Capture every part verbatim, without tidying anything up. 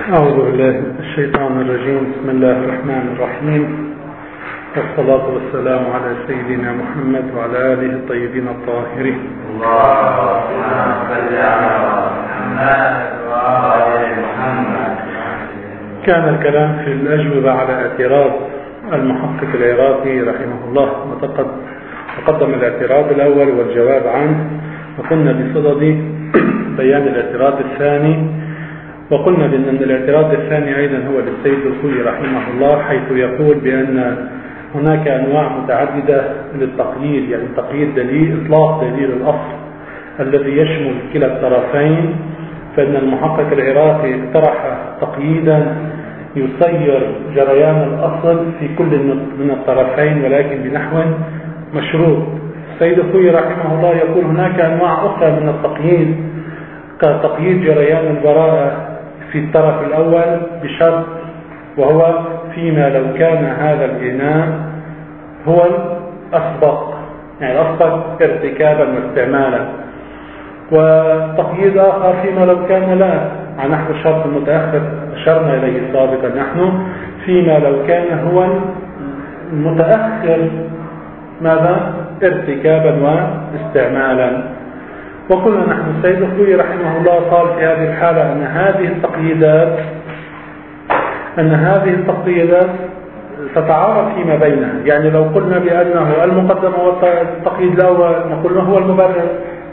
أعوذ بالله من الشيطان الرجيم. بسم الله الرحمن الرحيم، والصلاة والسلام على سيدنا محمد وعلى آله الطيبين الطاهرين. اللهم صل على محمد وعلى محمد. كان الكلام في الأجوبة على اعتراض المحقق العراقي رحمه الله، وتقدم الاعتراض الأول والجواب عنه، وكنا بصدد بيان الاعتراض الثاني، وقلنا بأن الاعتراض الثاني أيضا هو للسيد الخوئي رحمه الله، حيث يقول بأن هناك أنواع متعددة للتقييد، يعني تقييد دليل إطلاق دليل الأصل الذي يشمل كلا الطرفين. فإن المحقق العراقي اقترح تقييدا يصير جريان الأصل في كل من الطرفين ولكن بنحو مشروط. السيد الخوئي رحمه الله يقول هناك أنواع أخرى من التقييد كتقييد جريان البراءة في الطرف الأول بشرط، وهو فيما لو كان هذا الإناء هو الأسبق، يعني الأسبق ارتكابا واستعمالا. وتقييد آخر فيما لو كان لا، عن نحو الشرط المتأخر أشرنا إليه سابقا نحن، فيما لو كان هو المتأخر ماذا ارتكابا واستعمالا. وقلنا نحن السيد الخوئي رحمه الله قال في هذه الحالة أن هذه التقييدات أن هذه التقييدات تتعارض فيما بينها. يعني لو قلنا بأنه المقدمة والتقييد الأول نقول ما هو المبرر،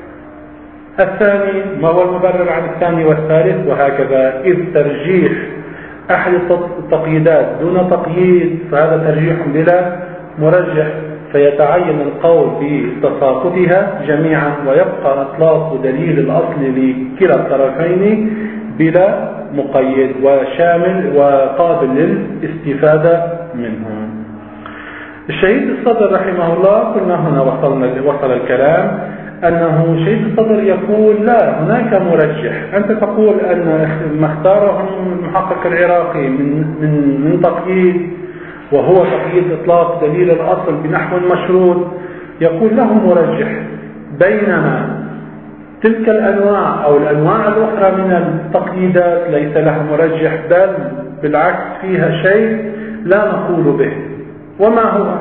الثاني ما هو المبرر عن الثاني والثالث، وهكذا. إذ ترجيح أحد التقييدات دون تقييد فهذا ترجيح بلا مرجح، فيتعين القول بتساقطها جميعا، ويبقى إطلاق دليل الأصل لكلا الطرفين بلا مقيد وشامل وقابل للاستفادة منه. الشهيد الصدر رحمه الله قلنا هنا وصلنا وصل الكلام أنه شهيد الصدر يقول لا، هناك مرجح. أنت تقول أن ما اختاره المحقق العراقي من من من تقييد وهو تقييد إطلاق دليل الأصل بنحو مشروط، يقول له مرجح، بينما تلك الأنواع أو الأنواع الأخرى من التقييدات ليس لها مرجح، بل بالعكس فيها شيء لا نقول به. وما هو؟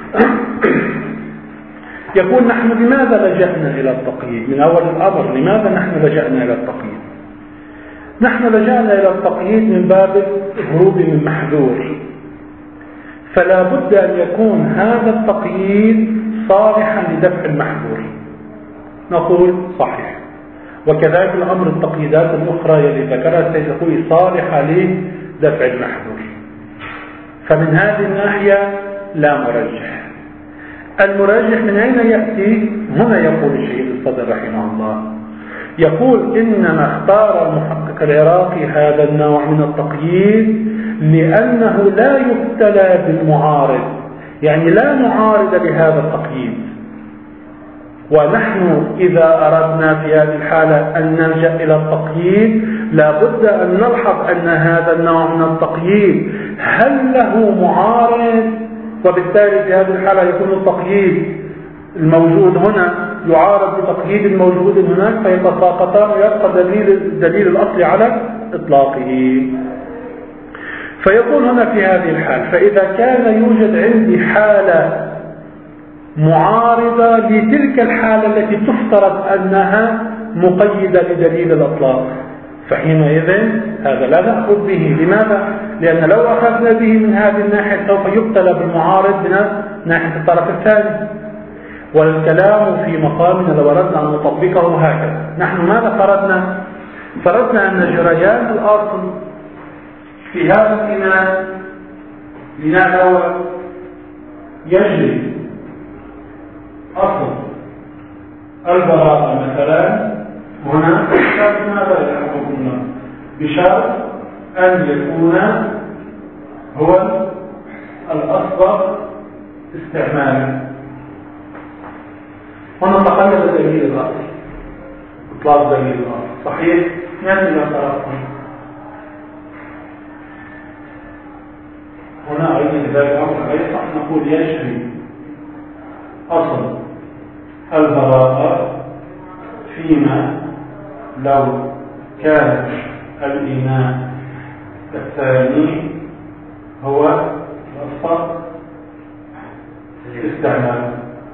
يقول نحن لماذا لجأنا إلى التقييد من أول الأمر؟ لماذا نحن لجأنا إلى التقييد؟ نحن لجأنا إلى التقييد من باب الهروب من محذور، فلا بد أن يكون هذا التقييد صالحا لدفع المحظور. نقول صحيح. وكذلك الأمر التقييدات الأخرى التي ذكرها السيد الخوئي صالحة لدفع المحظور. فمن هذه الناحية لا مرجح. المرجح من أين يأتي؟ هنا يقول الشهيد الصدر رحمه الله، يقول إنما اختار المحقق العراقي هذا النوع من التقييد لأنه لا يبتلى بالمعارض، يعني لا معارض لهذا التقييد. ونحن إذا أردنا في هذه الحالة أن نلجأ إلى التقييد لا بد أن نلحظ أن هذا النوع من التقييد هل له معارض، وبالتالي في هذه الحالة يكون التقييد الموجود هنا يعارض بتقييد الموجود هناك، فيتساقطان ويبقى دليل دليل الأصل على إطلاقه. فيقول هنا في هذه الحال، فإذا كان يوجد عندي حالة معارضة لتلك الحالة التي تفترض أنها مقيدة لدليل الإطلاق، فحينئذ هذا لا نأخذ به. لماذا؟ لأن لو أخذنا به من هذه الناحية سوف يبتلى بالمعارض من ناحية الطرف الثاني. والكلام في مقامنا لو أردنا أن نطبقه هكذا، نحن ماذا فرضنا؟ فرضنا أن جريان الأصل في هذا الإناء الإناء الأول يجري أصل البراءة مثلا هنا بشرط ماذا يحكمنا؟ بشرط أن يكون هو الأصل استعمالا. هنا تقلب دليل الأصل، إطلاق دليل الأصل صحيح؟ نأتي إلى طرفنا هنا أيضا إذا الأمر يصح نقول يجري أصل البراءة فيما لو كان الإناء الثاني هو الأصل استعمال.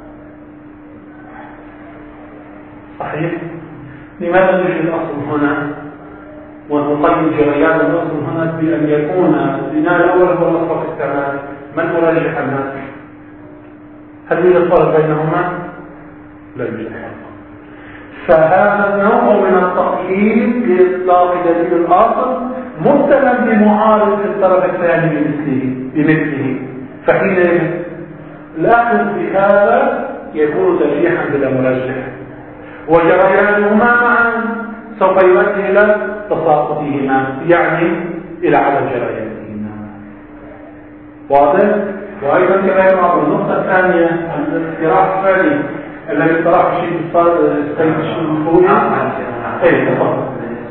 صحيح؟ لماذا نجد الأصل هنا ونقيد جريان الأصل هنا بأن يكون البناء الأول هو الأصل في استعمال؟ من مرجح الناس؟ هل يوجد فرق بينهما؟ لا يوجد فرق. فهذا النوع من التقييد لإطلاق دليل الأصل مبتلى بمعارض في الطرف الثاني بمثله بمثله فحينئذ الأخذ بهذا يكون ترجيحا بلا مرجح، وجريانهما معا سوف يؤدي إلى تساقطهما، يعني إلى عدم جريانهما. واضح؟ وأيضا كما يقع النقطة الثانية الاقتراح الثاني الذي طرح شيء السيد الشيخ اي تفضل.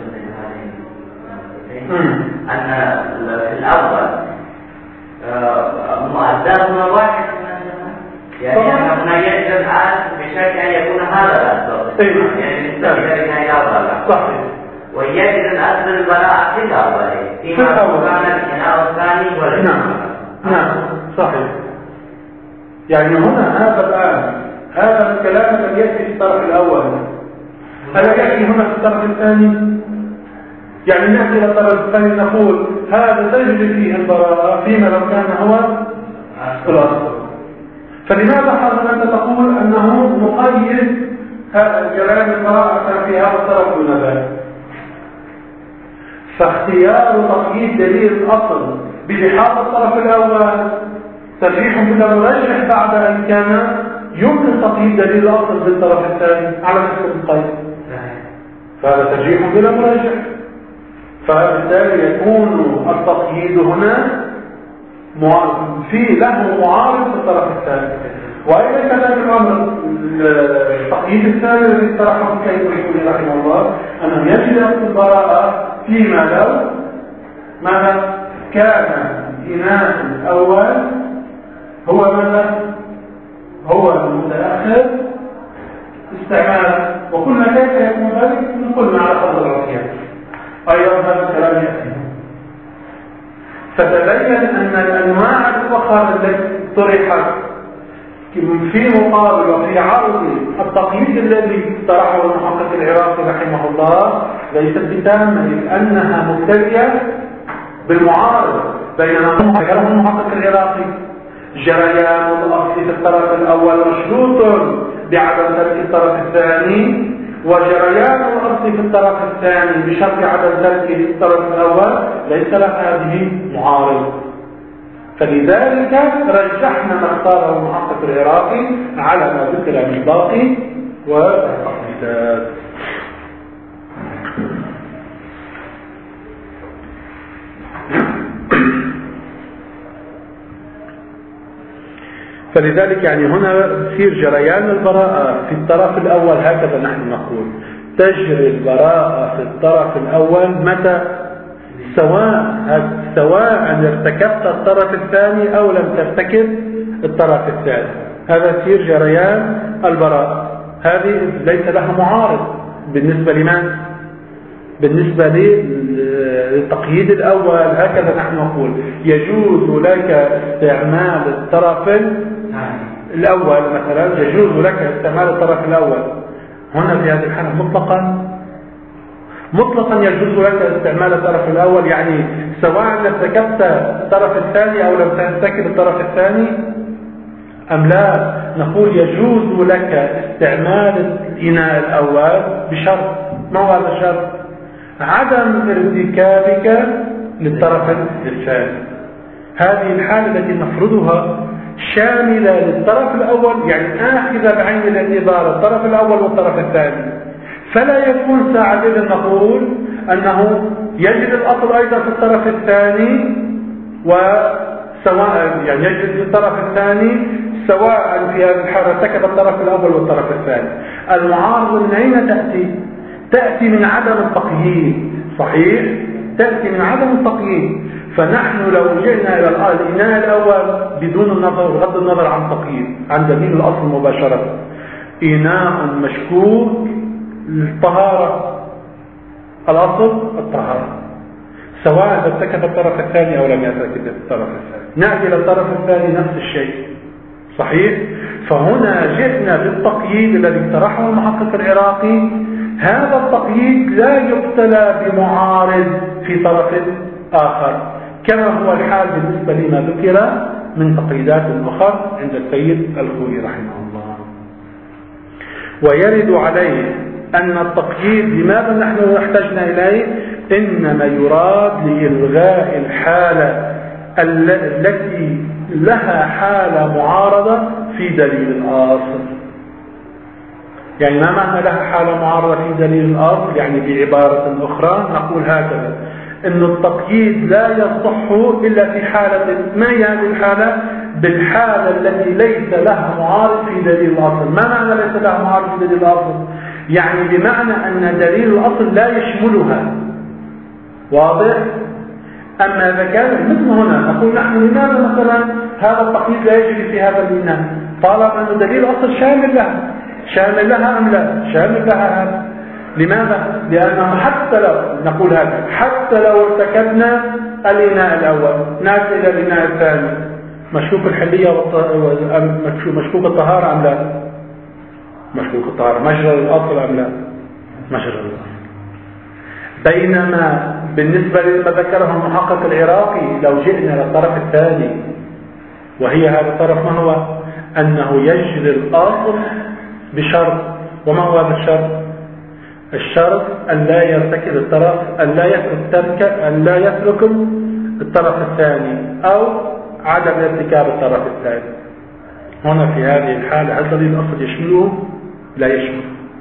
أن في الأول مؤداهما واحد، يعني أنه يجب الآن بشرط أن يكون هذا الأصل، يعني بالنسبة لنا الأول صحيح، ويجب الأصل البراءة في الأول فيما كان البناء الثاني ولا نعم نعم صحيح. يعني هنا هذا الآن هذا الكلام الذي يأتي في الطرف الأول هل يأتي هنا في الطرف الثاني؟ يعني نأتي إلى الطرف الثاني نقول هذا تجري فيه البراءة فيما لو كان هو الأصل. فلماذا حرم أنت تقول أنه مقيد هذا الكلام البراءة في هذا الطرف دون ذلك؟ فاختيار تقييد دليل الأصل بلحاظ الطرف الأول ترجيح بلا مرجح بعد أن كان يمكن تقييد دليل الأصل بالطرف الثاني على نفس القيد، فهذا ترجيح بلا مرجح، فبالتالي يكون التقييد هنا في له معارض في الطرف الثاني. وأيضا كذلك الأمر التقييد الثاني الذي طرحه كيف يقول رحمه الله أنه يجب البراءة فيما لو ماذا كان الإناث الأول هو ماذا هو المتأخر استعمالا، وكل كيف يكون ذلك نقول على قدر العصيان. أيضا هذا الكلام يأتي فتبين أن الأنواع الأخرى التي طرحت في مقابل وفي عرض التقييد الذي طرحه المحقق العراقي رحمه الله ليست بتامة، لأنها مبتلية بالمعارض بينما المحقق العراقي جريان الأصل في الطرف الأول مشروط بعدم ترك الطرف الثاني، وجريان الأصل في الطرف الثاني بشرط عدم ترك الطرف الأول ليس لها هذه معارض. فلذلك رجحنا ما اختاره المحقق العراقي على ما ذكر من الباقي والتقييدات. فلذلك يعني هنا يصير جريان البراءة في الطرف الأول هكذا نحن نقول تجري البراءة في الطرف الأول متى سواء سواء ارتكبت الطرف الثاني أو لم ترتكب الطرف الثاني، هذا يصير جريان البراءة. هذه ليس لها معارض بالنسبة لمن؟ بالنسبة للتقييد الأول هكذا نحن نقول يجوز لك استعمال الطرف الأول مثلا، يجوز لك استعمال الطرف الأول هنا في هذه الحالة مطلقا مطلقا يجوز لك استعمال الطرف الأول، يعني سواء ارتكبت الطرف الثاني أو لم ترتكب الطرف الثاني أم لا. نقول يجوز لك استعمال الإناء الأول بشرط، ما هو هذا الشرط؟ عدم ارتكابك للطرف الثاني. هذه الحالة التي نفرضها شاملة للطرف الأول، يعني آخذ بعين الاعتبار الطرف الأول والطرف الثاني، فلا يكون ساعتين نقول أنه يجد الأصل أيضا في الطرف الثاني وسواء يعني يجد في الطرف الثاني سواء في هذه الحالة ارتكب الطرف الأول والطرف الثاني. المعارضة من أين تأتي؟ تأتي من عدم التقييد، صحيح؟ تأتي من عدم التقييد. فنحن لو جئنا إلى الإناء الأول بدون النظر بغض النظر عن تقييد عن دليل الأصل مباشرة، إناء مشكوك الطهارة، الأصل الطهارة، سواء ارتكب الطرف الثاني أو لم يرتكب الطرف الثاني. نأتي للطرف الثاني نفس الشيء، صحيح؟ فهنا جئنا بالتقييد الذي اقترحه المحقق العراقي. هذا التقييد لا يبتلى بمعارض في طرف آخر، كما هو الحال بالنسبة لما ذكر من تقييدات أخرى عند السيد الخوئي رحمه الله. ويرد عليه أن التقييد لماذا نحن احتجنا إليه؟ إنما يراد لإلغاء الحالة التي لها حالة معارضة في دليل الأصل. يعني ما معنى لها حالة معارضة في دليل الأصل؟ يعني بعبارة أخرى نقول هكذا، إن التقييد لا يصح إلا في حالة، ما هي هذه الحالة؟ بالحالة التي ليس لها معارض في دليل الأصل. ما معنى ليس لها معارض في دليل الأصل؟ يعني بمعنى أن دليل الأصل لا يشملها. واضح؟ أما إذا كان مثل هنا نقول نحن لماذا مثلا هذا التقييد لا يجري في هذا البناء؟ طالما أن دليل الأصل شامل لها، شامل لها أم لا؟ شامل لها هذا. لماذا؟ لأنه حتى لو نقول هذا، حتى لو ارتكبنا الإناء الأول نأتي إلى الإناء الثاني، مشكوك الحلية مشكوك الطهارة أم لا؟ مشكوك الطهارة. مجرى الأصل أم لا؟ مجرى الأصل. بينما بالنسبة لما ذكره المحقق العراقي لو جئنا للطرف الثاني، وهي هذا الطرف ما هو؟ أنه يجري الأصل بشرط. وما هو هذا الشرط؟ الشرط أن لا يرتكب الطرف، أن لا يترك أن لا يترك الطرف الثاني أو عدم ارتكاب الطرف الثاني. هنا في هذه الحالة هل دليل الأصل يشمله؟ لا يشمله.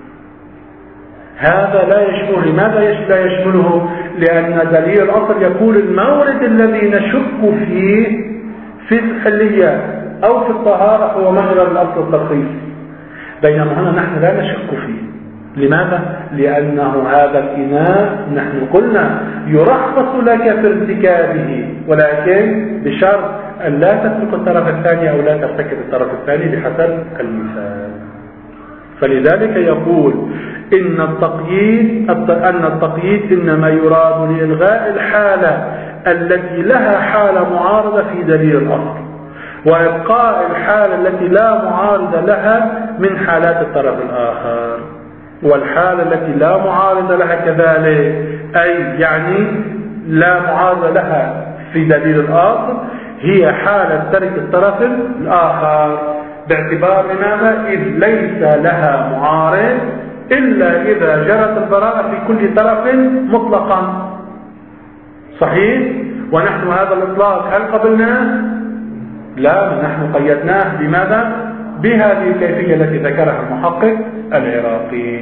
هذا لا يشمله. لماذا لا يشمله؟ لأن دليل الأصل يقول المورد الذي نشك فيه في الحلية أو في الطهارة هو مجرى الأصل التخصيصي، بينما هنا نحن لا نشك فيه. لماذا؟ لأنه هذا الإناء نحن قلنا يرخص لك في ارتكابه، ولكن بشرط أن لا تترك الطرف الثاني أو لا ترتكب الطرف الثاني بحسب المثال. فلذلك يقول إن التقييد أن التقييد إنما يراد لإلغاء الحالة التي لها حالة معارضة في دليل الأصل، وإبقاء الحالة التي لا معارضة لها من حالات الطرف الآخر. والحالة التي لا معارضة لها كذلك، أي يعني لا معارضة لها في دليل الأصل، هي حالة ترك الطرف الآخر، باعتبار ماذا؟ إذ ليس لها معارض إلا إذا جرت البراءة في كل طرف مطلقا. صحيح؟ ونحن هذا الإطلاق هل قبلناه؟ لا، نحن قيدناه بماذا؟ بهذه الكيفية التي ذكرها المحقق العراقي.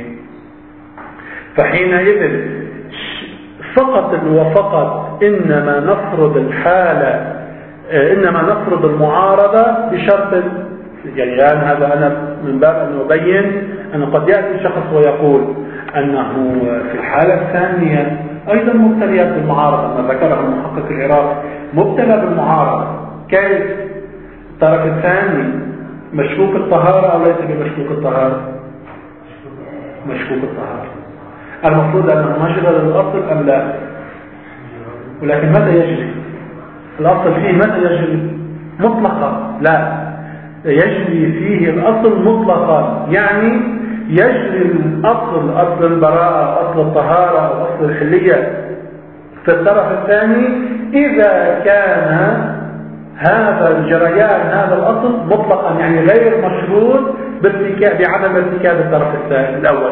فحينئذ فقط وفقط إنما نفرض الحالة، إنما نفرض المعارضة بشرط. يعني الآن هذا أنا من باب أن أبين أن قد يأتي شخص ويقول أنه في الحالة الثانية أيضا مبتلى بالمعارضة، ما ذكره المحقق العراقي مبتلى بالمعارضة. كيف؟ الطرف الثاني مشكوك الطهارة أو ليس بمشكوك الطهارة؟ مشكوك الطهارة. المفروض أنه مجرى للأصل أم لا؟ ولكن متى يجري؟ الأصل فيه متى يجري؟ مطلقا؟ لا، يجري فيه الأصل مطلقا، يعني يجري الأصل، أصل البراءة، أصل الطهارة، أصل الحلية في الطرف الثاني إذا كان هذا الجريان، هذا الأصل مطلقا، يعني غير مشروط بعدم ارتكاب الطرف الثاني الأول.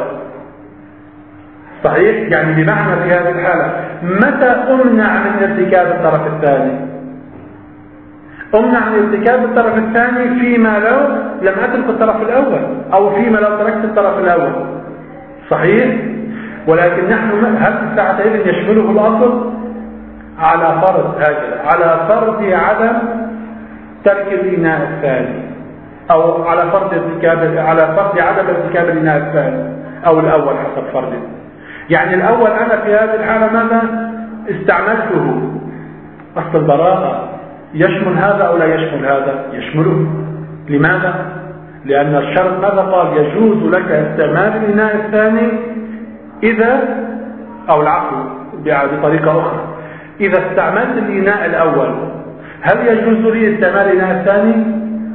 صحيح؟ يعني بمعنى في هذه الحالة متى أمنع من ارتكاب الطرف الثاني؟ أمنع من ارتكاب الطرف الثاني فيما لو لم أترك الطرف الأول، أو فيما لو تركت الطرف الأول. صحيح؟ ولكن نحن هل في الساعتين يشمله الأصل؟ على فرض هكذا، على فرض عدم ترك الإناء الثاني، أو على فرض ارتكاب، على فرض عدم ارتكاب الإناء الثاني أو الأول حسب فرضه. يعني الأول أنا في هذه الحالة ماذا استعملته؟ أصل البراءة يشمل هذا أو لا يشمل هذا؟ يشمله. لماذا؟ لأن الشرط ماذا قال؟ يجوز لك استعمال الإناء الثاني إذا، أو العفو بطريقة أخرى، إذا استعملت الإناء الأول هل يجوز لي استعمال الإناء الثاني؟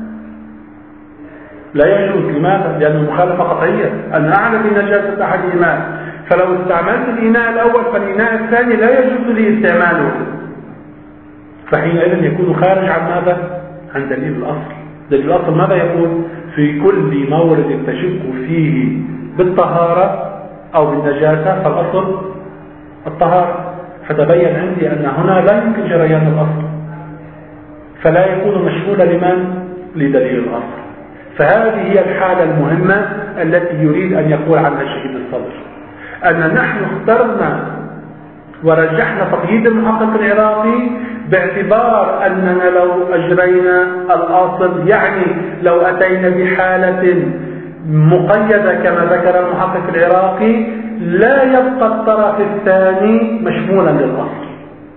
لا يجوز. لماذا؟ لأنه مخالفة قطعية، أنا أعلم بنجاسة أحدهما، فلو استعملت الإناء الأول فالإناء الثاني لا يجوز لي استعماله، فحينئذ يكون خارج عن ماذا؟ عن دليل الأصل. دليل الأصل ماذا يقول؟ في كل مورد تشك فيه بالطهارة أو بالنجاسة فالأصل الطهارة، فتبين عندي أن هنا لا يمكن جريان الأصل، فلا يكون مشمولا لمن؟ لدليل الأصل. فهذه هي الحالة المهمة التي يريد أن يقول عنها شهيد الصدر، أن نحن اخترنا ورجحنا تقييد المحقق العراقي باعتبار أننا لو أجرينا الأصل، يعني لو أتينا بحالة مقيدة كما ذكر المحقق العراقي، لا يبقى الطرف الثاني مشمولا للأصل.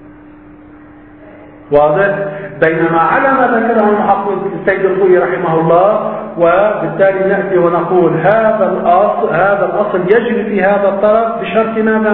واضح؟ بينما على ما ذكره المحقق السيد الخوئي رحمه الله، وبالتالي نأتي ونقول هذا الأصل هذا الأصل يجري في هذا الطرف بشرط ماذا؟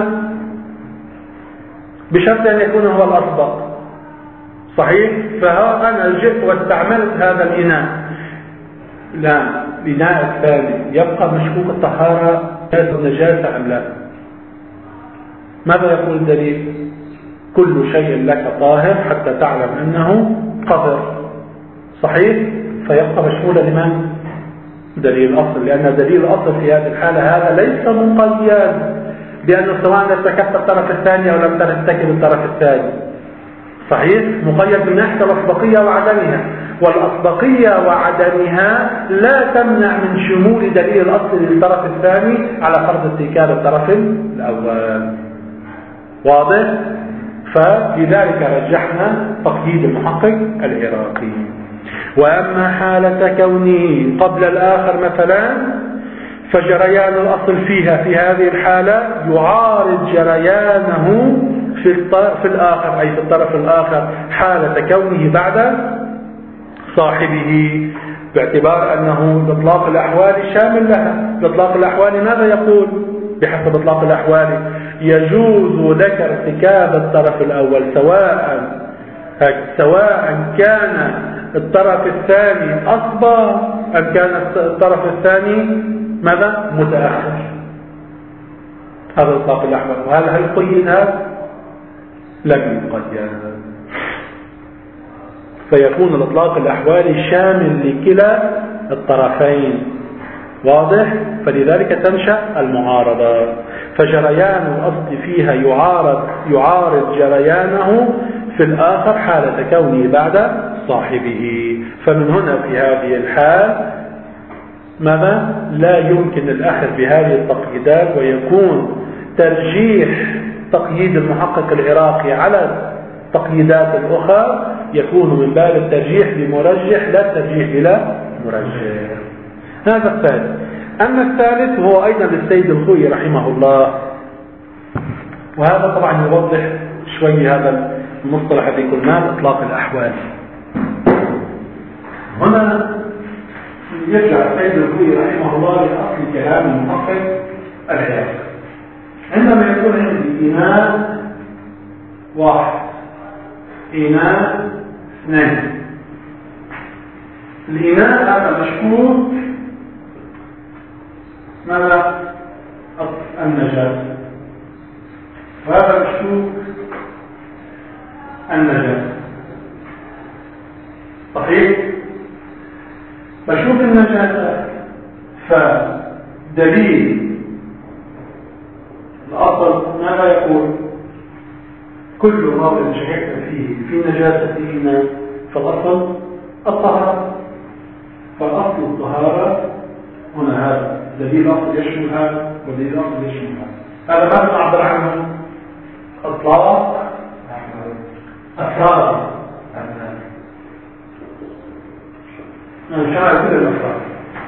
بشرط أن يكون هو الأسبق. صحيح؟ فها أنا جئت واستعملت هذا الإناء، لا الإناء الثاني يبقى مشكوك الطهارة نجاسة أم لا؟ ماذا يقول الدليل؟ كل شيء لك طاهر حتى تعلم أنه قذر. صحيح؟ فيبقى مشمولا لمن؟ دليل الأصل، لأن دليل الأصل في هذه الحالة هذا ليس مقيد بأنه سواء ارتكبت الطرف الثاني أو لم ترتكب الطرف الثاني. صحيح؟ مقيد من ناحية الأسبقية وعدمها، والأسبقية وعدمها لا تمنع من شمول دليل الأصل للطرف الثاني على فرض ارتكاب الطرف الأول. واضح؟ فلذلك رجحنا تقييد المحقق العراقي. وأما حالة كونه قبل الآخر مثلا فجريان الأصل فيها في هذه الحالة يعارض جريانه في, في الآخر، أي في الطرف الآخر حالة كونه بعد صاحبه، باعتبار أنه إطلاق الأحوال شامل لها. إطلاق الأحوال ماذا يقول؟ بحسب إطلاق الأحوال يجوز لك ارتكاب الطرف الأول سواء سواء كان الطرف الثاني أصبى أم كان الطرف الثاني ماذا؟ متأخر. هذا إطلاق الأحوال. وهل هل قيد هذا؟ لم يقيد. فيكون الإطلاق الأحوالي شامل لكلا الطرفين. واضح؟ فلذلك تنشأ المعارضة، فجريان الأصل فيها يعارض يعارض جريانه في الآخر حالة كونه بعد صاحبه. فمن هنا في هذه الحال ماذا؟ لا يمكن الأخذ بهذه التقييدات، ويكون ترجيح تقييد المحقق العراقي على التقييدات الأخرى يكون من باب الترجيح لمرجح لا الترجيح بلا مرجح. هذا الثالث. أما الثالث هو أيضا للسيد الخوئي رحمه الله، وهذا طبعا يوضح شوي هذا المصطلح الذي قلناه إطلاق الأحوال. هنا يرجع السيد الخوئي رحمه الله لأصل كلام المحقق العراقي. عندما يكون عندي إناء واحد، إناء اثنين، الإناء هذا مشكوك ماذا؟ النجاسة، وهذا مشكوك النجاسة. صحيح؟ مشكوك النجاسة، فدليل الأصل ماذا يقول؟ كل موضع شككت فيه في نجاسته فالأصل الطهارة، فالأصل الطهارة. هنا هذا دليل الأصل يشمل هذا ودليل الأصل يشمل هذا. هذا ماذا نعبر عنه؟ إطلاق أسرار. من شرع كل الأسرار.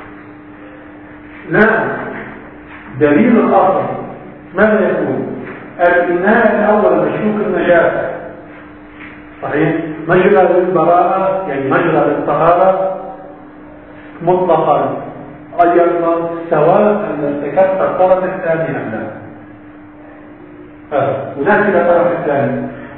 لا، دليل الأصل ماذا يقول؟ الإناء الأول مشكوك النجاسة. صحيح؟ مجرى للبراءة يعني مجرى للطهارة مطلقا، أيضا سواء ارتكبت الطرف الثاني أم لا. هناك الطرف الثاني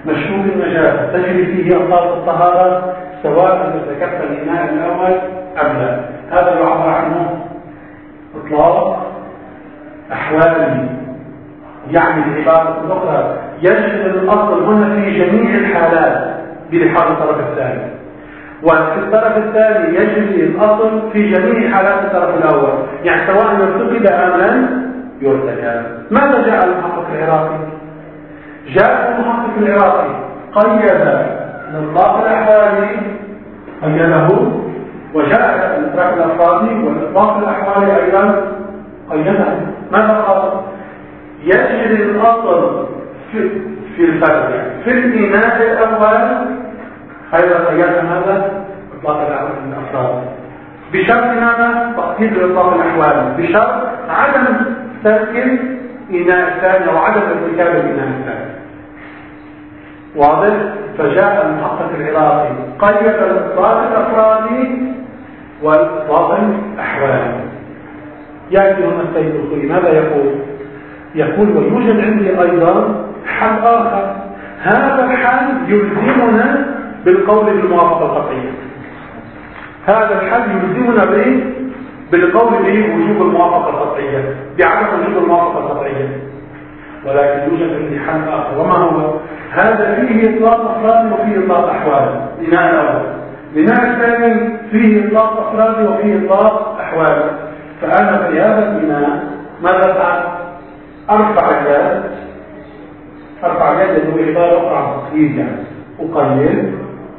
مشروب النجاسة تجري فيه ألفاظ الطهارة سواء ذكرت الإناء الأول أم لا. هذا يعبر عنه إطلاق أحوالي، يعني بعبارة أخرى يجري الأصل هنا في جميع الحالات بلحاظ الطرف الثاني، وفي الطرف الثاني يجري الأصل في جميع حالات الطرف الأول، يعني سواء ارتكب أم لم يرتكب. ماذا جاء المحقق العراقي؟ جاء المحقق العراقي قيد الإطلاق الأحوالي قيده، وجاء الإطلاق الأفرادي والإطلاق الأحوالي أيضا قيده. ماذا قال؟ يجري الأصل في, في الفرد، يعني في الإناء الأول خير قيادة هذا إطلاق الأفراد بشرط ماذا؟ تقييد الإطلاق الأحوالي بشرط عدم ترك إناء الثاني وعدم ارتكاب الإناء الثاني. واضح؟ فجاء المحقق العراقي قيد الإطلاق الأفرادي والإطلاق الأحوالي. يأتي هنا السيد الخوي ماذا يقول؟ يقول ويوجد عندي أيضا حل آخر، هذا الحل يلزمنا بالقول بالموافقة القطعية. هذا الحل يلزمنا به بالقول بوجوب الموافقة القطعية بعدم وجوب الموافقة القطعية. ولكن يوجد عندي حل آخر، وما هو؟ هذا فيه إطلاق أفرادي وفيه إطلاق أحوالي. بناء الأول. بناء الثاني فيه إطلاق أفرادي وفيه إطلاق أحوالي. فأنا في هذا البناء ماذا أفعل؟ أرفع اليد، أرفع اليد بإطار أخرى عن تقييد، يعني أقيد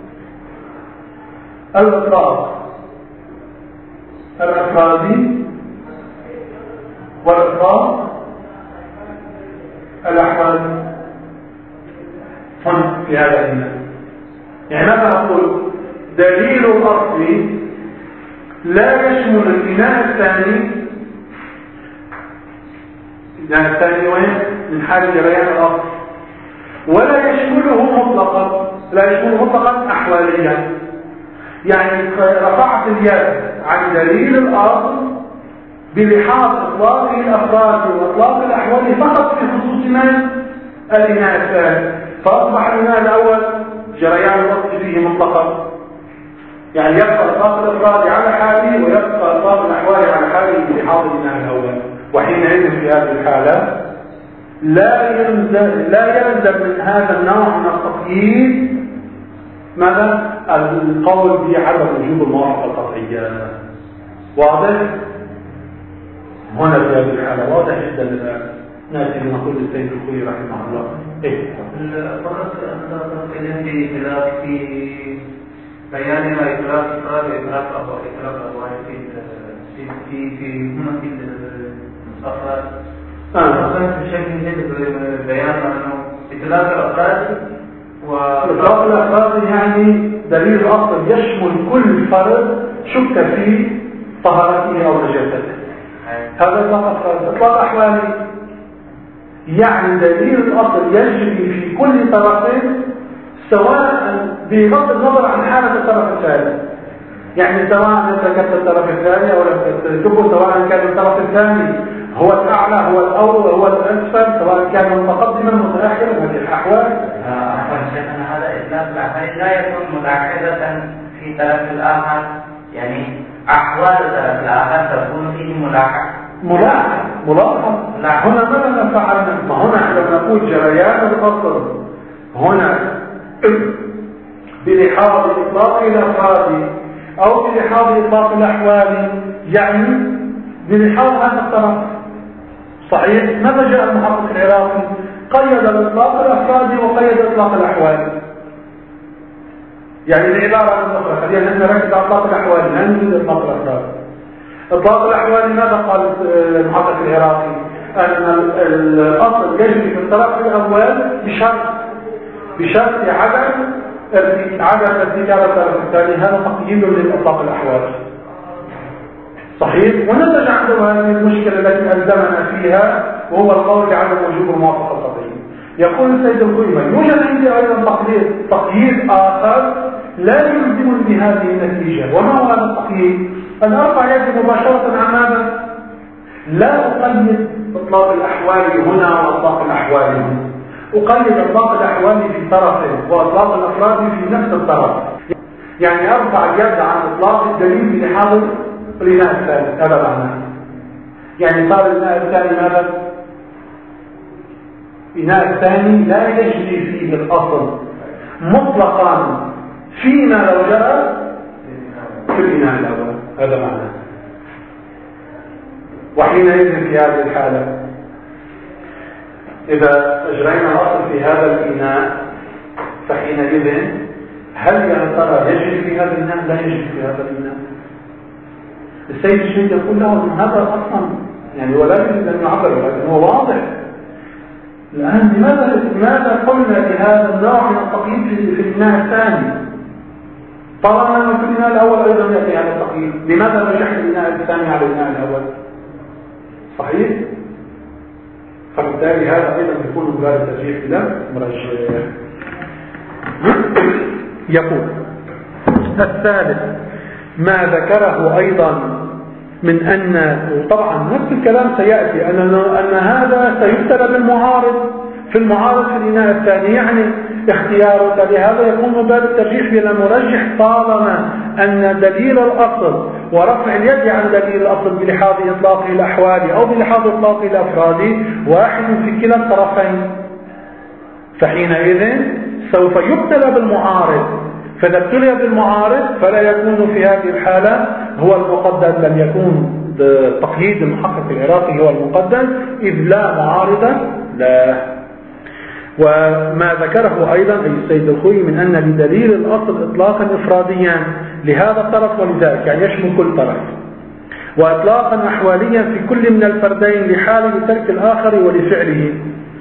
الإطلاق الأفرادي والإطلاق الأحوالي هنا في هذا البناء. يعني ماذا أقول؟ دليل الأصل لا يشمل البناء الثاني. البناء الثاني وين؟ من حال جريان الأصل، ولا يشمله مطلقا، لا يشمله مطلقا أحواليا. يعني رفعت اليد عن دليل الأصل بلحاظ إطلاق الأفراد وإطلاق الأحوال فقط في خصوص من؟ الإناء الثاني، فأصبح الإناء الأول جريان الأصل فيه مطلقا، يعني يبقى إطلاق الأفراد على حاله ويبقى إطلاق الأحوال على حاله بلحاظ الإناء الأول. وحينئذ في هذه الحالة لا يلزم لا يلزم من هذا النوع من التقييد ماذا؟ القول بعدم وجوب الموافقة القطعية. واضح؟ هنا في هذه الحالة واضح جدا الآن. نأتي لنقول للسيد الخوي رحمه الله. إيه؟ فقط أتكلم في خلاف في بيان ما إطلاق إطلاق إطلاق أو إطلاق أو في في في في هنا في المصطلحات. آه. في شيء جديد بيان أنه إطلاق الأفراد إطلاق الأفراد يعني دليل الأصل يشمل كل فرد شك في طهارته أو نجاسته. هذا إطلاق أفراد. إطلاق أحوالي يعني دليل الأصل يجري في كل طرفين سواء بغض النظر عن حالة الطرف الثاني. يعني سواء ارتكبت الطرف الثاني أو لم ترتكبه، سواء كان الطرف الثاني هو الأعلى هو الأول هو الأسفل، سواء كان متقدما متأخرا، هذه الأحوال. شيخنا هذا إطلاق الأحوال لا يكون متعقدة في طرف الآخر، يعني أحوال طرف الآخر تكون فيه ملاحق. ملاحق ملاحق هنا ماذا فعلنا؟ هنا عندما نقول جريان الأصل هنا بلحاظ إطلاق الأفراد أو بلحاظ إطلاق الأحوال، يعني بلحاظ هذا الطرف. صحيح؟ ماذا جاء المحقق العراقي؟ قيد إطلاق الأفراد وقيد إطلاق الأحوال. يعني العبارة الأخرى خلينا نركز على إطلاق الأحوال، لا نريد إطلاق الأفراد. إطلاق الأحوال ماذا قال المحقق العراقي؟ أن الأصل يجري في الطرف الأول بشرط بشرط عدم عدم ارتكاب الطرف الثاني. هذا تقييد لإطلاق الأحوال. صحيح؟ ونتج عنه هذه المشكلة التي ألزمنا فيها، وهو القول بعدم وجوب الموافقة القطعية. يقول السيد الخوي يوجد عندي أيضا تقييد تقييد آخر لا يلزم بهذه النتيجة. وما هو هذا التقييد؟ أن أرفع يدي مباشرة عن ماذا؟ لا أقيد إطلاق الأحوال هنا وإطلاق الأحوال هنا، أقيد إطلاق الأحوال في طرف وإطلاق الأفراد في نفس الطرف. يعني أرفع اليد عن إطلاق الدليل بلحاظ الإناء الثاني، هذا معناه. يعني صار الإناء الثاني ماذا؟ الإناء الثاني لا يجري فيه الأصل مطلقا فيما لو جرى في الإناء الأول، هذا معناه. وحينئذ في هذه الحالة إذا أجرينا الأصل في هذا الإناء فحينئذ هل يا ترى يجري في هذا الإناء؟ لا يجري في هذا الإناء. السيد الشيخ يقول له هذا أصلا يعني ولا يجب أن يعبر، لكن هو واضح. الآن لماذا لماذا قلنا بهذا النوع من التقييد في, في الإناء الثاني؟ طالما أنه في الإناء الأول أيضا يأتي هذا التقييد، لماذا رجحنا الإناء الثاني على الإناء الأول؟ صحيح؟ فبالتالي هذا أيضا يكون من باب الترجيح إلى مرجح. يقول الثالث ما ذكره أيضا من أن، وطبعا نفس الكلام سيأتي، أن, أن هذا سيبتلى بالمعارض في المعارض في الإناء الثاني، يعني اختياره لهذا يكون من باب الترجيح إلى مرجح طالما أن دليل الأصل ورفع اليد عن دليل الأصل بلحاظ إطلاقه الأحوالي أو بلحاظ إطلاقه الأفرادي واحد في كلا الطرفين، فحينئذ سوف يبتلى بالمعارض. فإذا ابتلي بالمعارض فلا يكون في هذه الحالة هو المقدم، لم يكون تقييد المحقق العراقي هو المقدم، إذ لا معارضة لا. وما ذكره أيضا أي السيد الخوي من أن لدليل الأصل إطلاقا إفراديا لهذا الطرف ولذلك، يعني يشمل كل طرف، وإطلاقا أحواليا في كل من الفردين لحاله لترك الآخر ولفعله.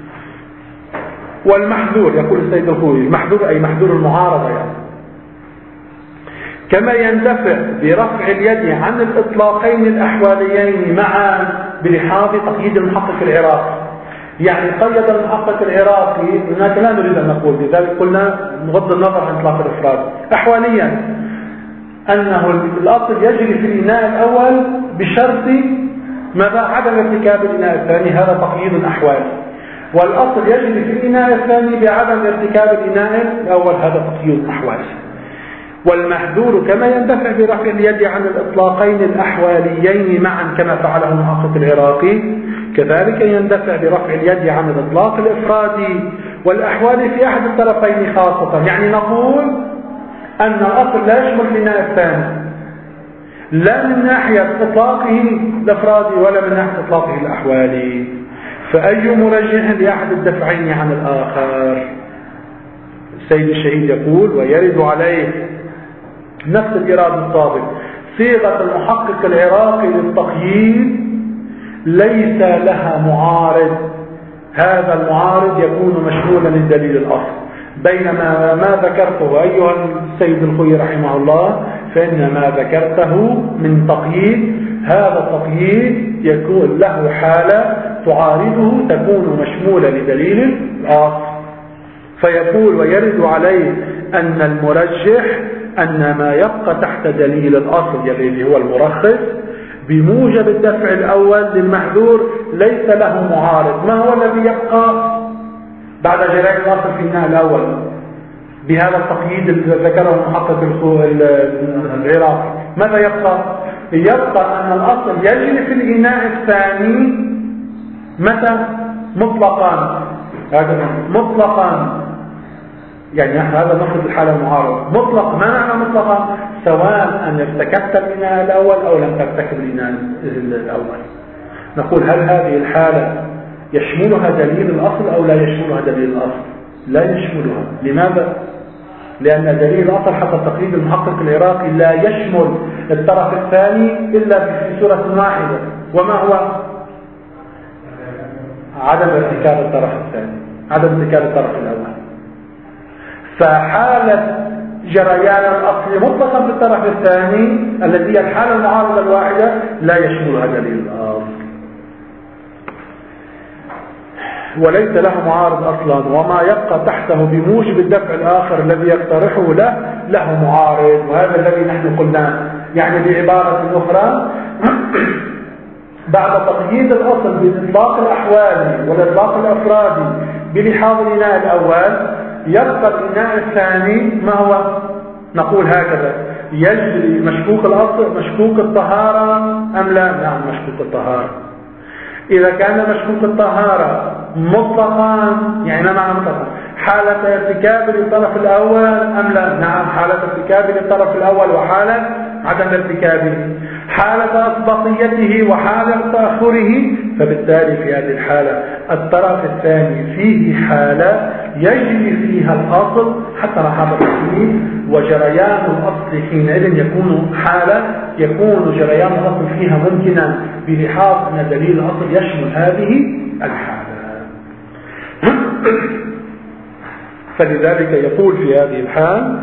والمحذور يقول السيد الخوي المحذور أي محذور المعارضة، يعني كما يندفع برفع اليد عن الإطلاقين الأحواليين معا بلحاظ تقييد المحقق العراقي. يعني قيد المحقق العراقي، هناك لا نريد أن نقول بذلك، قلنا نغض النظر عن إطلاق الإفراد أحواليا أنه الأصل يجري في الإناء الأول بشرط ماذا؟ عدم ارتكاب الإناء الثاني، هذا تقييد أحوالي. والأصل يجري في الإناء الثاني بعدم ارتكاب الإناء الأول، هذا تقييد أحوالي. والمحذور كما يندفع برفع اليد عن الإطلاقين الأحواليين معا كما فعله المحقق العراقي، كذلك يندفع برفع اليد عن الإطلاق الإفرادي والأحوالي في أحد الطرفين خاصة. يعني نقول أن الأصل لا يشمل الإناء الثاني لا من ناحية إطلاقه الإفرادي ولا من ناحية إطلاقه الأحوالي، فأي مرجح لأحد الدفعين عن الآخر؟ السيد الشهيد يقول ويرد عليه نفس الإرادة الصادق صيغة المحقق العراقي للتقييد ليس لها معارض، هذا المعارض يكون مشمولا لدليل الأصل. بينما ما ذكرته أيها السيد الخوي رحمه الله فإن ما ذكرته من تقييد، هذا التقييد يكون له حالة تعارضه تكون مشمولة لدليل الأصل. فيقول ويرد عليه أن المرجح أن ما يبقى تحت دليل الأصل الذي هو المرخص بموجب الدفع الأول للمحذور ليس له معارض. ما هو الذي يبقى بعد جريان الأصل في النهاية الأول بهذا التقييد الذي ذكره المحقق العراقي؟ ماذا يبقى؟ يبقى أن الأصل يجري في الإناء الثاني متى؟ مطلقا، هذا مطلقا، يعني هذا نفرض الحالة المعارضة مطلق. ما معنى مطلقا؟ سواء أن ارتكبت الإناء الأول أو لم ترتكب الإناء الأول. نقول هل هذه الحالة يشملها دليل الأصل أو لا يشملها دليل الأصل؟ لا يشملها. لماذا؟ لأن دليل الأصل حتى تقييد المحقق العراقي لا يشمل الطرف الثاني إلا في سورة واحدة، وما هو؟ عدم ارتكاب الطرف الثاني، عدم ارتكاب الطرف الأول. فحالة جريان الأصل مطلقا في الطرف الثاني الذي هي الحالة المعارضة الواحدة لا يشملها دليل الأصل، وليس له معارض أصلا. وما يبقى تحته بموجب الدفع الآخر الذي يقترحه له له معارض، وهذا الذي نحن قلناه. يعني بعبارة أخرى بعد تقييد الأصل بالإطلاق الأحوالي والإطلاق الأفرادي بلحاظ الإناء الأول يبقى الإناء الثاني ما هو؟ نقول هكذا: يجري مشكوك الأصل مشكوك الطهارة أم لا؟ نعم مشكوك الطهارة. إذا كان مشكوك الطهارة مطلقا، يعني ما معنى مطلقا؟ حالة ارتكاب للطرف الأول أم لا؟ نعم حالة ارتكاب للطرف الأول وحالة عدم ارتكابه، حالة أسبقيته وحالة تأخره. فبالتالي في هذه الحالة الطرف الثاني فيه حالة يجري فيها الأصل حتى رحابة فيه، وجريان الأصل حينئذ يكون حالة يكون جريان الأصل فيها ممكنا بلحاظ أن دليل الأصل يشمل هذه الحالة. فلذلك يقول في هذه الحال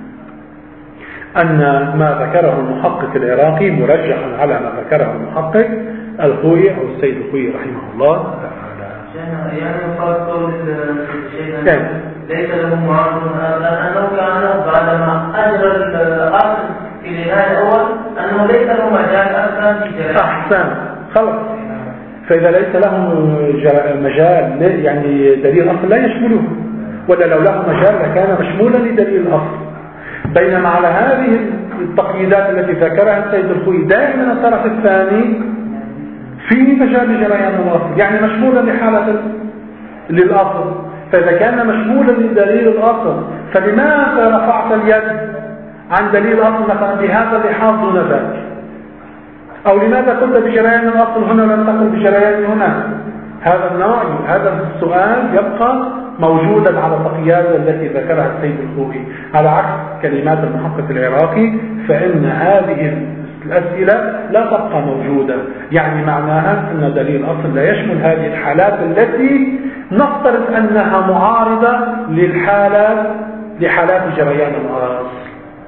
أن ما ذكره المحقق العراقي مرجح على ما ذكره المحقق الخوئي أو السيد الخوئي رحمه الله تعالى. يعني قال قول الشيخ ليس له معارض أنه كان بعدما أجرى الأصل في النهاية الأول أنه ليس له مجال أصلا في جرائم. أحسن خلاص. فإذا ليس له مجال يعني دليل الأصل لا يشمله، ولا لو له مجال لكان مشمولا لدليل الأصل. بينما على هذه التقييدات التي ذكرها السيد الخوئي دائما الطرف الثاني في مجال جريان الأصل، يعني مشمولا لحالة للأصل. فإذا كان مشمولا لدليل الأصل فلماذا رفعت اليد عن دليل الأصل مثلا بهذا اللحاظ دون ذاك؟ أو لماذا قلت بجريان الأصل هنا لم تقل بجريان هنا؟ هذا النوع هذا السؤال يبقى موجودا على التقييدات التي ذكرها السيد الخوئي، على عكس كلمات المحقق العراقي فإن هذه الأسئلة لا تبقى موجودة. يعني معناها أن دليل الأصل لا يشمل هذه الحالات التي نفترض أنها معارضة للحالات لحالات جريان الأصل.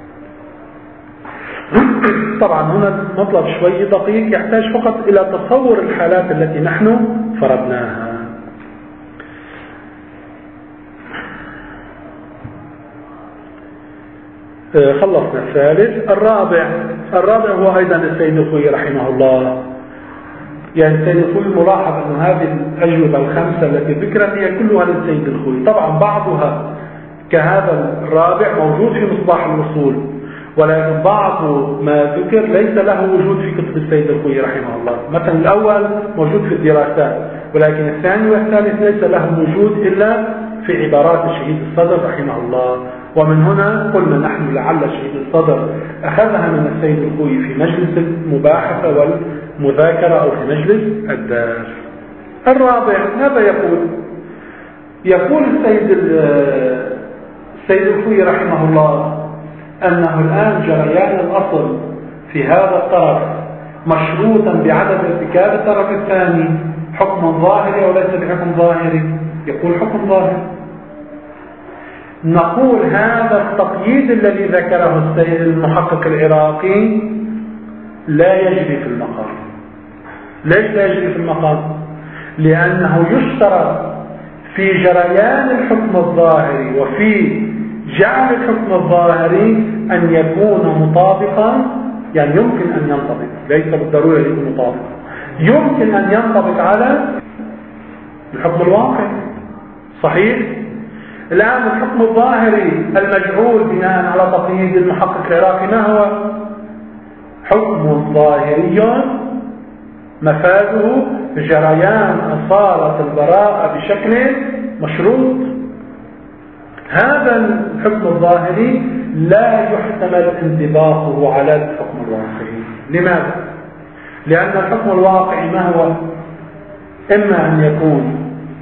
طبعا هنا مطلب شوي دقيق يحتاج فقط إلى تصور الحالات التي نحن فرضناها. خلصنا الثالث. الرابع الرابع هو أيضا السيد الخوئي رحمه الله. يعني السيد الخوئي ملاحظ أن هذه الأجوبة الخمسة التي ذكرت هي كلها للسيد الخوئي. طبعا بعضها كهذا الرابع موجود في مصباح الوصول، ولكن بعض ما ذكر ليس له وجود في كتب السيد الخوئي رحمه الله. مثلا الأول موجود في الدراسات، ولكن الثاني والثالث ليس له وجود إلا في عبارات الشهيد الصدر رحمه الله. ومن هنا قلنا نحن لعل الشهيد الصدر أخذها من السيد الخوئي في مجلس المباحثة والمذاكرة أو في مجلس الدرس. الرابع ماذا يقول؟ يقول السيد السيد الخوئي رحمه الله أنه الآن جريان الأصل في هذا الطرف مشروطا بعدم ارتكاب الطرف الثاني حكم ظاهري أو ليس بحكم ظاهري؟ يقول حكم ظاهري. نقول هذا التقييد الذي ذكره السيد المحقق العراقي لا يجري في المقام. ليش لا يجري في المقام؟ لأنه يشترط في جريان الحكم الظاهري وفي جعل الحكم الظاهري أن يكون مطابقا، يعني يمكن أن ينطبق، ليس بالضرورة يكون مطابقا، يمكن أن ينطبق على الحكم الواقع. صحيح؟ الآن الحكم الظاهري المجعول بناء على تقييد المحقق العراقي ما هو؟ حكم ظاهري مفاده جريان أصالة البراءة بشكل مشروط. هذا الحكم الظاهري لا يحتمل انطباقه على الحكم الواقعي. لماذا؟ لأن الحكم الواقعي ما هو؟ إما أن يكون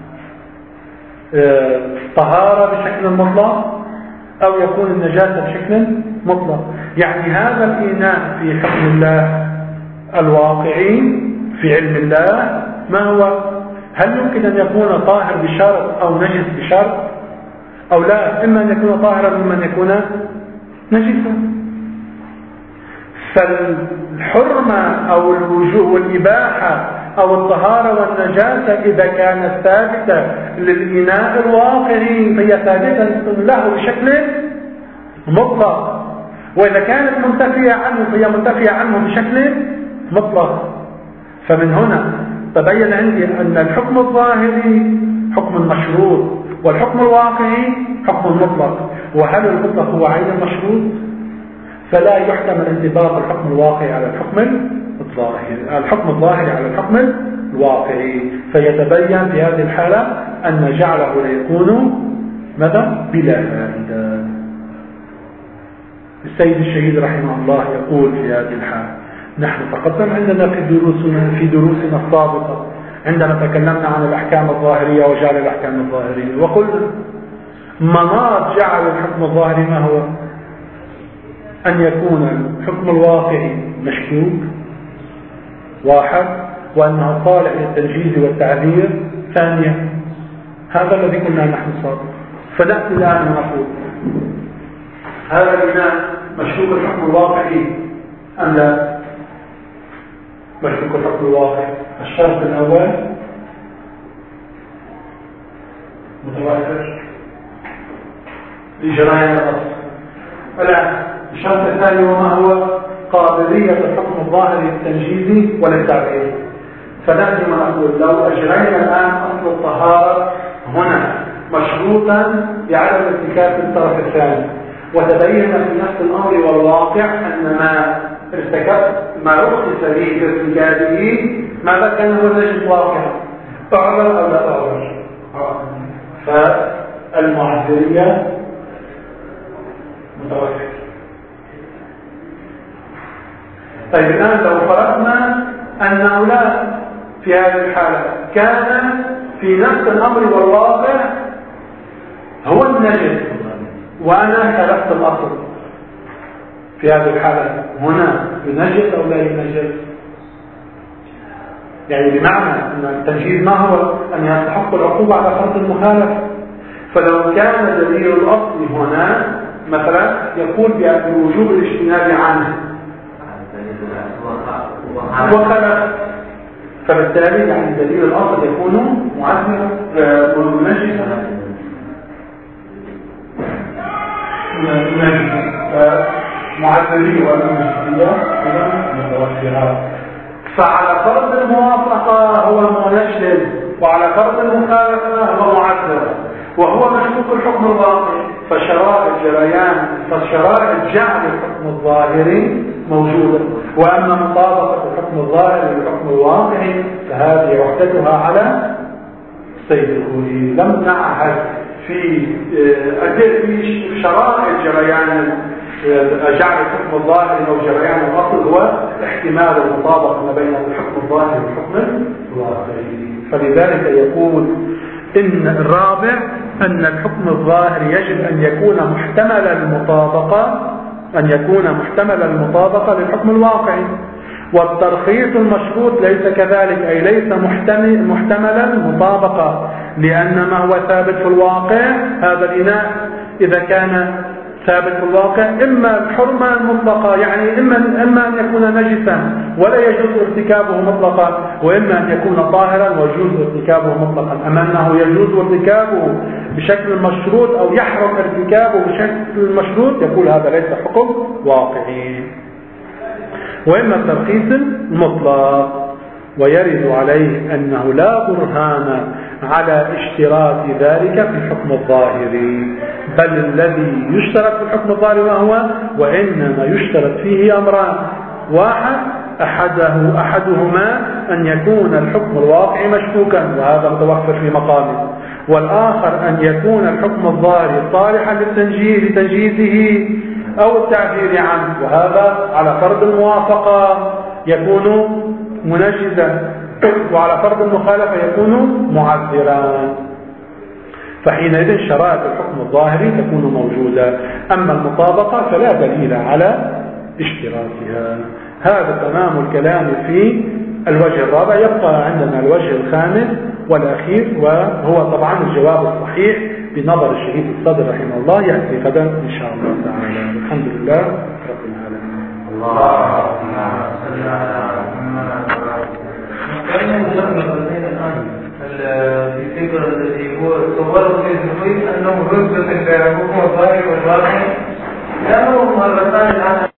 طهارة بشكل مطلق أو يكون النجاسة بشكل مطلق. يعني هذا الإيناء في حكم الله الواقعي في علم الله ما هو؟ هل يمكن أن يكون طاهر بشرط أو نجس بشرط أو لا؟ إما أن يكون طاهرا مما أن يكون نجسا. فالحرمة أو الوجوب والإباحة أو الطهارة والنجاسة إذا كانت ثابتة للإناء الواقعي فهي ثابتة له بشكل مطلق، وإذا كانت منتفية عنه فهي منتفية عنه بشكل مطلق. فمن هنا تبين عندي أن الحكم الظاهري حكم مشروط والحكم الواقعي حكم مطلق. وهل المطلق هو عين المشروط؟ فلا يحتمل انطباق الحكم الواقعي على الحكم الظاهري الحكم الظاهري على الحكم الواقعي، فيتبين في هذه الحالة أن جعله ليكون ماذا؟ بلا فائدة. السيد الشهيد رحمه الله يقول في هذه الحالة: نحن تقدم عندنا في دروسنا في دروسنا السابقة عندما تكلمنا عن الأحكام الظاهرية وجعل الأحكام الظاهرية، وقلنا مناط جعل الحكم الظاهري ما هو؟ أن يكون الحكم الواقعي مشكوك واحد، وأنه صالح للتنجيز والتعبير ثانيا. هذا الذي قلنا نحن سابقا. فنأتي الآن ونقول: هذا البناء مشكوك الحكم الواقعي أم لا؟ مشكوك الحكم الواقعي. الشرط الأول متوافر لجرائم الأصل. الآن الشرط الثاني وما هو؟ قابلية الحكم الظاهري للتنجيز وللتعبير. فنأتي ونقول: لو أجرينا الآن أصل الطهارة هنا مشروطا بعدم ارتكاب الطرف الثاني، وتبين في نفس الأمر والواقع أن ما ارتكب ما رخص به في ارتكابه ماذا كان هو النجس واقعا، أعذر أو لا أعذر؟ فالمعذرية متوفر. طيب الآن لو فرضنا أن هؤلاء في هذه الحالة كان في نفس الأمر والواقع هو النجس وأنا خالفت الأصل، في هذه الحالة هنا ينجس أو لا ينجس؟ يعني بمعنى أن التنجيز ما هو؟ أن يستحق العقوبة على فرض المخالفة. فلو كان دليل الأصل هنا مثلا يقول بوجوب الاجتناب عنه وخلف، فبالتالي يعني دليل الأصل يكون معذرا منجسا معذري والمنجسية متوفرات. فعلى فرض الموافقة هو منجس، وعلى فرض المخالفة هو معذر، وهو مشكوك الحكم الواقعي. فشرائع جريان فشرائع جعل الحكم الظاهري موجودة، وأما مطابقة الحكم الظاهري للحكم الواقعي فهذه وحدتها على السيد الخولي. لم نعهد في في شرائع جريان جعل الحكم الظاهري أو جريان الأصل هو احتمال المطابقة ما بين الحكم الظاهري والحكم الواقعي. فلذلك يقول إن الرابع أن الحكم الظاهري يجب أن يكون محتمل المطابقة أن يكون محتمل المطابقة للحكم الواقعي. والترخيص المشروط ليس كذلك، أي ليس محتمل محتملا المطابقة، لأن ما هو ثابت في الواقع هذا الإناء إذا كان ثابت في الواقع إما الحرمة المطلقة، يعني إما, إما أن يكون نجسا ولا يجوز ارتكابه مطلقا، وإما أن يكون طاهرا ويجوز ارتكابه مطلقا. أما أنه يجوز ارتكابه بشكل مشروط أو يحرم ارتكابه بشكل مشروط يقول هذا ليس حكم واقعي. وإما الترخيص المطلق، ويرد عليه أنه لا برهان على اشتراط ذلك في الحكم الظاهري، بل الذي يشترط في الحكم الظاهري ما هو؟ وإنما يشترط فيه أمران: واحد أحده أحدهما أن يكون الحكم الواقعي مشكوكا وهذا متوفر في مقامه، والآخر أن يكون الحكم الظاهري صالحا لتنجيزه أو التعبير عنه، وهذا على فرض الموافقة يكون منجزا، وعلى فرض المخالفة يكون معذرا. فحينئذ شرائط الحكم الظاهري تكون موجودة، أما المطابقة فلا دليل على اشتراكها. هذا تمام الكلام في الوجه الرابع. يبقى عندنا الوجه الخامس والأخير، وهو طبعا الجواب الصحيح بنظر الشهيد الصدر رحمه الله، يأتي غدا إن شاء الله تعالى. الحمد لله رب العالمين. اللهم صل على محمد. كان مجرد الآن الفكر الذي هو صوره في الزهير أنه رتبة بين الحكم الظاهري والواقعي، لا هو مرتان الآن